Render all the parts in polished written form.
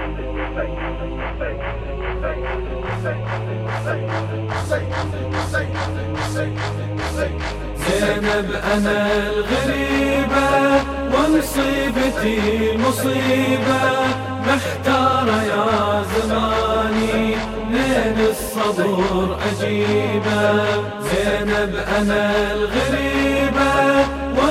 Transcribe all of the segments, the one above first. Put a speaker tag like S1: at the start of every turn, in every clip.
S1: زينب أنا الغريبة ومصيبتي مصيبة، محتارة يا زماني لين الصبر أجيبه. زينب أنا الغريبة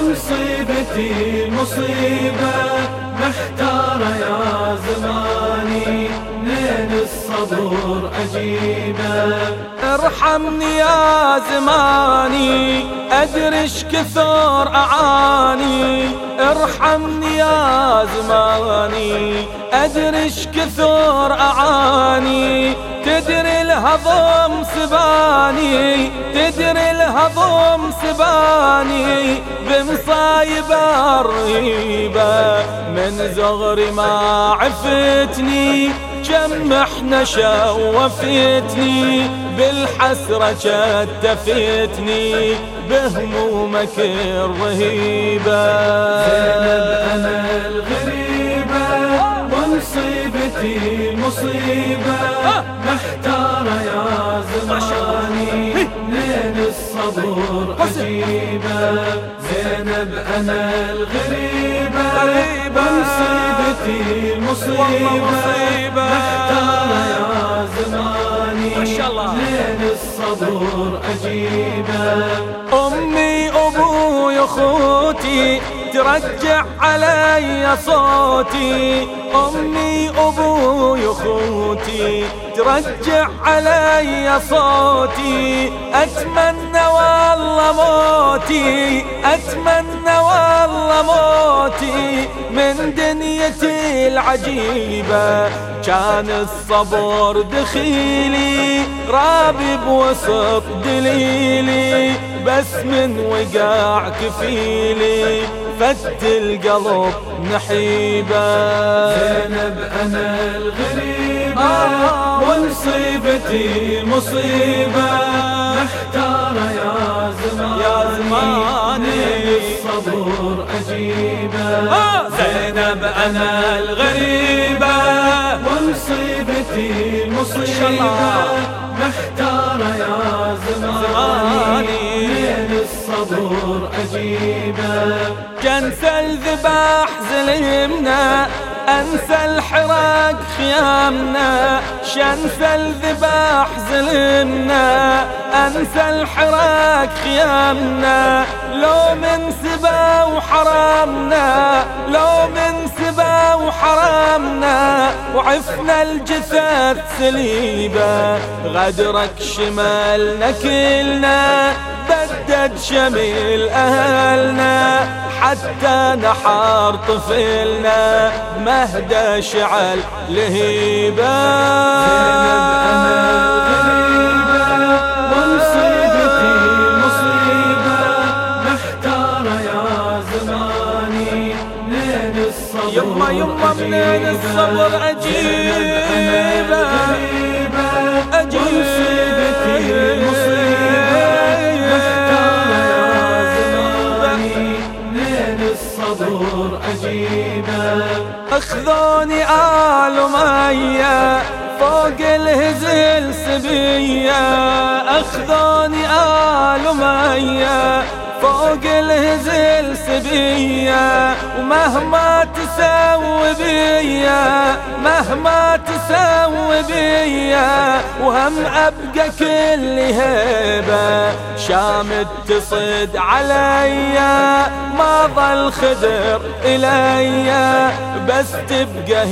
S1: ومصيبتي مصيبة، محتارة يا زماني لين الصبر أجيبه.
S2: ارحمني يا زماني أدرش كثر أعاني، ارحمني يا زماني أدرش كثر أعاني. تدري الهضم سباني، تدري الهضم سباني بمصايب الرهيبة. من زغري ما عفتني كم احنا شوفتني، بالحسرة شتفتني بهمومك الرهيبة.
S1: زينب أنا الغريبة ومصيبتي مصيبة، محتارة يا زماني لين الصبر أجيبه. زينب أنا الغريبة ومصيبتي مصيبة، محتارة يا زماني لين الصبر أجيبه.
S2: أمي أبوي أخوتي ترجع علي صوتي، أمي أبوي أخوتي ترجع علي صوتي. أتمنى والله موتي، أتمنى والله موتي من دنيتي العجيبة. كان الصبر دخيلي رابي بوسط دليلي، بس من وقع كفيلي فت القلب نحيبة.
S1: زينب أنا الغريبة ومصيبتي مصيبة، محتارة يا زماني الصبر أجيبه.
S2: زينب أنا الغريبة
S1: ومصيبتي مصيبة، محتارة يا زماني لين الصبر أجيبه.
S2: كنسى الذباح زلمنا، أنسى الحراق خيامنا. شنسى الذباح زلمنا، أنسى الحراق خيامنا. لو من سبا وحرامنا، لو من سبا وحرامنا، وعفنا الجثث سليبة. غدرك شمالنا كلنا، بدد شمل أهلنا، حتى نحر طفلنا مهدى شعل لهيبة.
S1: زينب أنا الغريبة ومصيبتي مصيبة، محتارة يا زماني لين الصبر
S2: يما يما منين الصبر أجيبه،
S1: ومصيبتي مصيبة، محتارة يا زماني لين الصبر أجيبه.
S2: أخذوني آل مية فوق الهزل سبية، أخذوني آل مية فوق الهزل سبية. ومهما تسوي بيا، مهما تسوي بيا، وهم أبقى كل هيبة. شامت تصد عليا ما ظل خدر إليا، بس تبقى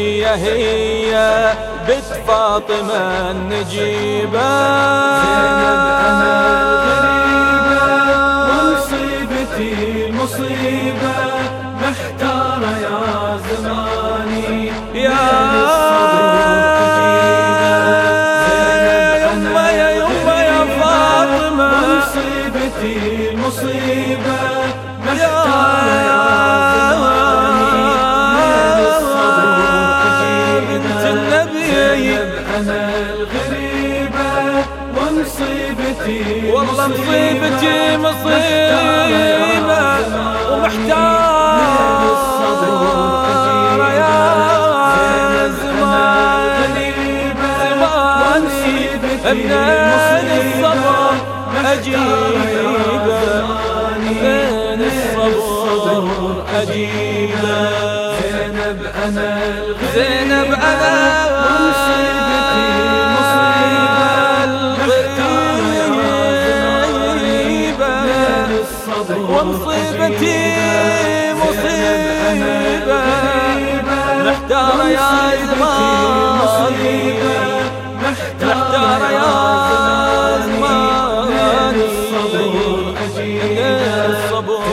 S2: هي بنت فاطمة النجيبة.
S1: زينب أنا الغريبة ومصيبتي مصيبة، محتارة يا زماني
S2: يا يما يا يما يا فاطمة،
S1: ومصيبتي مصيبة، محتارة يا زماني لين الصبر أجيبه. زينب أنا الغريبة ومصيبتي
S2: والله مصيبتي مصيبة، ومحتار يا زمان. منين الصبر أجيبه منين الصبر أجيبه
S1: زينب أنا
S2: زينب أنا
S1: مصيبتي
S2: ومصيبتي مصيبة محتار يا زماني محتار يا زماني الصبر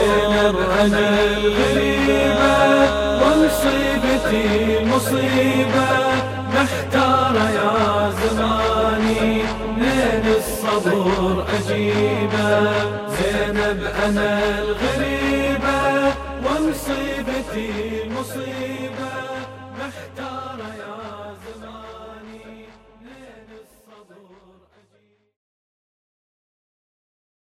S1: غريبة ومصيبتي مصيبة محتارة يا زماني منين الصبر أجيبه زينب أنا الغريبة ومصيبتي مصيبة محتارة